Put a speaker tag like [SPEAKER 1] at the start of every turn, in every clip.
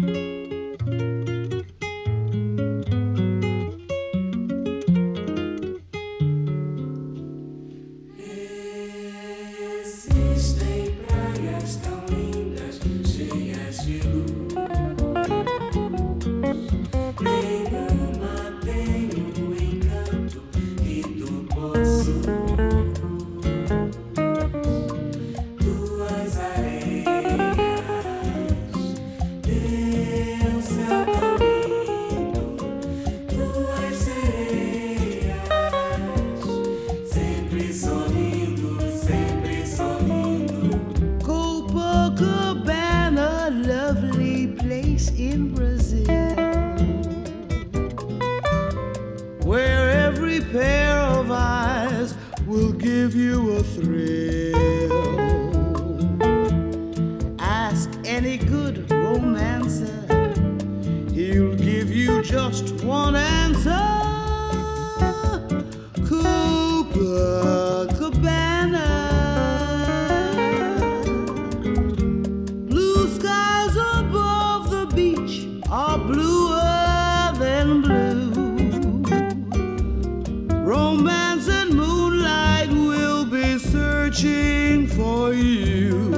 [SPEAKER 1] Existem praias tão lindas, cheias de luz. Nenhuma tem o encanto que tu possui. Tuas areias, teu céu tão lindo, tuas sereias, sempre sorrindo, sempre sorrindo.
[SPEAKER 2] Copacabana, lovely place in Brazil, where every pair of eyes will give you a thrill. Ask any good romancer, he'll give you just one answer. Copacabana. Blue skies above the beach are bluer than blue. Romance and moonlight will be searching for you.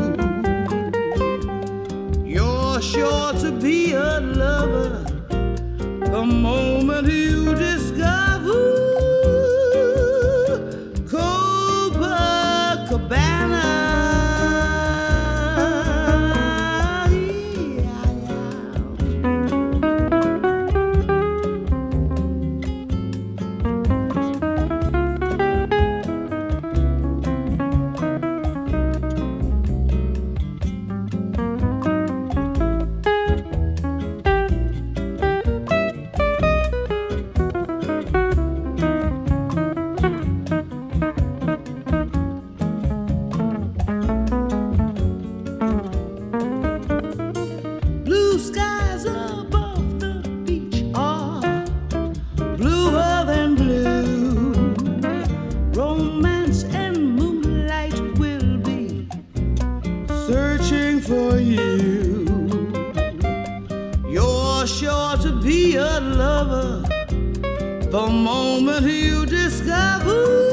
[SPEAKER 2] You're sure to be a lover the moment you discover Copacabana. Blue skies above the beach are bluer than blue. Romance and moonlight will be searching for you. You're sure to be a lover the moment you discover